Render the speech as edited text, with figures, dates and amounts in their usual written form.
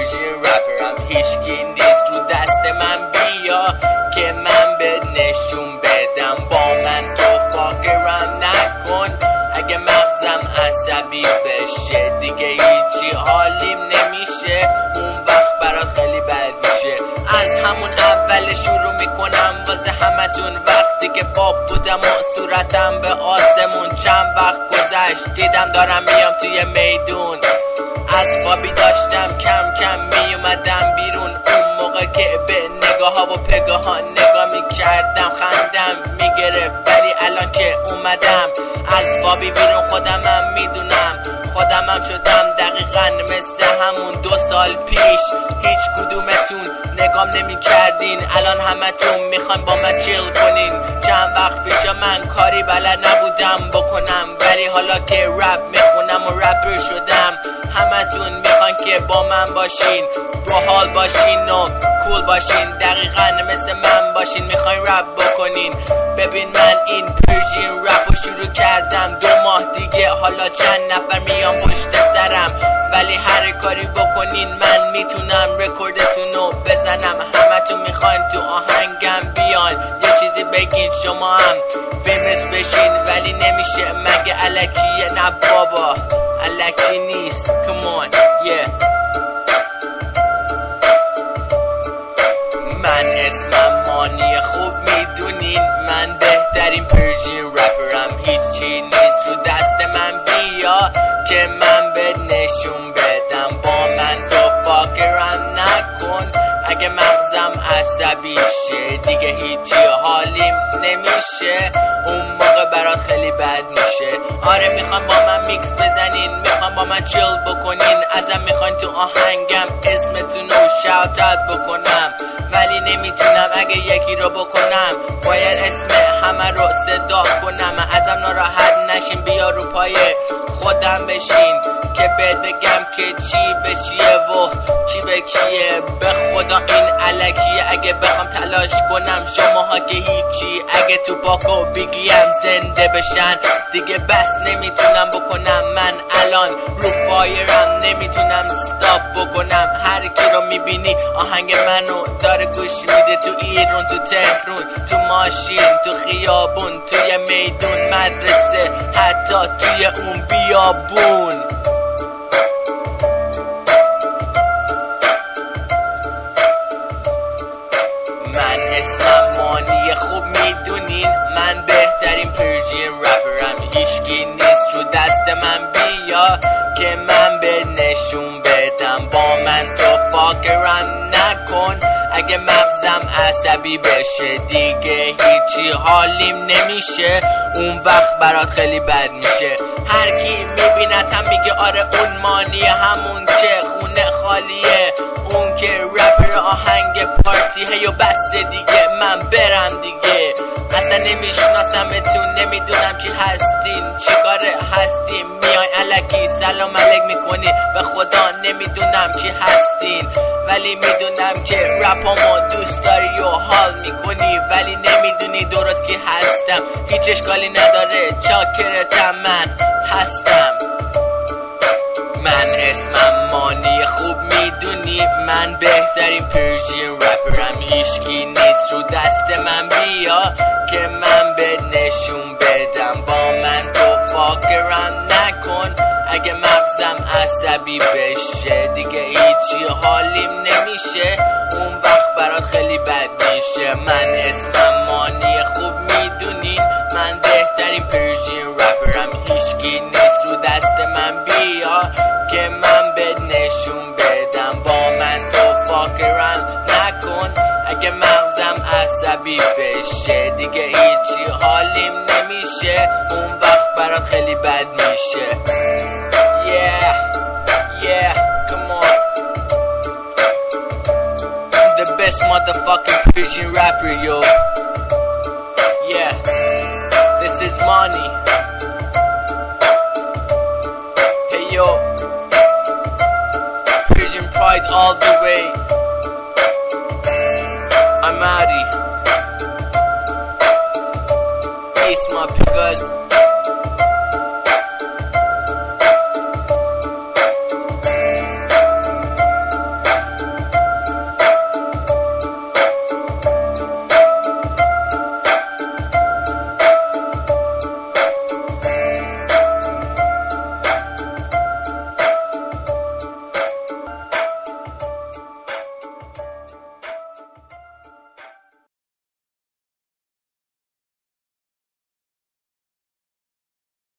پرژین رپرم، هیچکی نیست رو دست من بیا که من به نشون بدم. با من تو فاکرم نکن، اگه مغزم عصبی بشه دیگه هیچی حالیم نمیشه، اون وقت برات خیلی بد میشه. از همون اول شروع میکنم واسه همتون، وقتی که پاپ بودم و صورتم به آسمون. چند وقت گذشت دیدم دارم میام توی میدون، از خوابی داشتم کم کم میومدم بیرون. اون موقع که به نگاه ها و پگاه ها نگاه میکردم خندم میگرفت، ولی الان که اومدم از خوابی بیرون خودمم میدونم، خودمم شدم دقیقا مثل همون 2 سال پیش. هیچ کدومتون نگام نمی کردین، الان همتون میخواین با من چیل کنین. چند وقت پیش من کاری بلد نبودم بکنم، ولی حالا که رپ میخونم و رپر شدم همتون میخواین که با من باشین، باحال باشین و کول باشین، دقیقا مثل من باشین، میخواین رپ بکنین. ببین من این پرژین رپ رو شروع کردم 2 ماه دیگه، حالا چند نفر میان پشت سرم، ولی هر کاری بکنین من میتونم رکوردتون رو بزنم. همتون میخواین تو آهنگم بیان یه چیزی بگین، شما هم فیمس بشین، ولی نمیشه مگه الکیه؟ نه بابا الکی نیست، come on yeah. من اسمم مانی، خوب میدونین من بهترین پرژین رپرم، هیچی نیست رو دست من بیا که من به نشون بدم. با من تو فاکرم نکن، اگه مغزم عصبی شه دیگه هیچی حالیم نمیشه، اون موقع برات خیلی بد میشه. آره میخوام با من میکس بزنین، میخوام با من چیل بکنین، ازم میخواین تو آهنگم اسمتون رو شاوت اوت بکنم، ولی نمیتونم. اگه یکی رو بکنم باید اسم همه رو صدا کنم. ازم ناراحت نشین، بیا رو پای خودم بشین که بهت بگم که چی به چیه و کی به کیه. به خدا این الکیه، اگه بخوام تلاش کنم شماها که هیچی. اگه تو پاکو بگیم زنده بشن دیگه بس نمیتونم بکنم. من الان رو فایرم، نمیتونم ستاپ بکنم. هر کی رو میبینی آهنگ منو داره گوش میده، تو ایران، تو تهرون، تو ماشین، تو خیابون، توی میدون، مدرسه، حتی توی اون بیابون. من اسمم مانی، خوب میدونین من بهترین پرژین رپرم، هیچکی نیست رو دست من بیا که من به نشون بدم. با من تو فاکرم نکن، اگه مغزم عصبی بشه دیگه هیچی حالیم نمیشه، اون وقت برات خیلی بد میشه. هر کی میبینتم میگه آره اون مانی، همون که خونه خالیه، اون که رپر آهنگ پارتیه و بس دیگه من برم دیگه. اصلا نمیشناسمتون، نمیدونم چی هستین، چی کاره هستین، میای الکی سلام علیک میکنی، به خدا نمیدونم چی هستین، ولی میدونم که رپامو دوست داری و حال میکنی، ولی نمیدونی درست کی هستم. هیچ اشکالی نداره، چاکرتم من هستم. من اسمم مانی، خوب میدونی من بهترین پرژین رپرم، هیچکی نیست رو دست من بیا که من به نشون بدم. با من تو فاکرم نکن، اگه مغزم عصبی بشه دیگه هیچی حالیم نمیشه، اون وقت برات خیلی بد میشه. من اسمم مانی، خوب میدونین من بهترین پرژین رپرم، هیچکی نیست رو دست من بیا که من به نشون بدم. با من تو فاکرم نکن، اگه مغزم عصبی بشه دیگه هیچی حالیم نمیشه، اون وقت برات خیلی بد میشه. Yeah, yeah, come on. I'm the best motherfucking Persian rapper, yo. Yeah, this is Money. Hey yo, Persian pride all the way. I'm Adi. Peace, my pickers.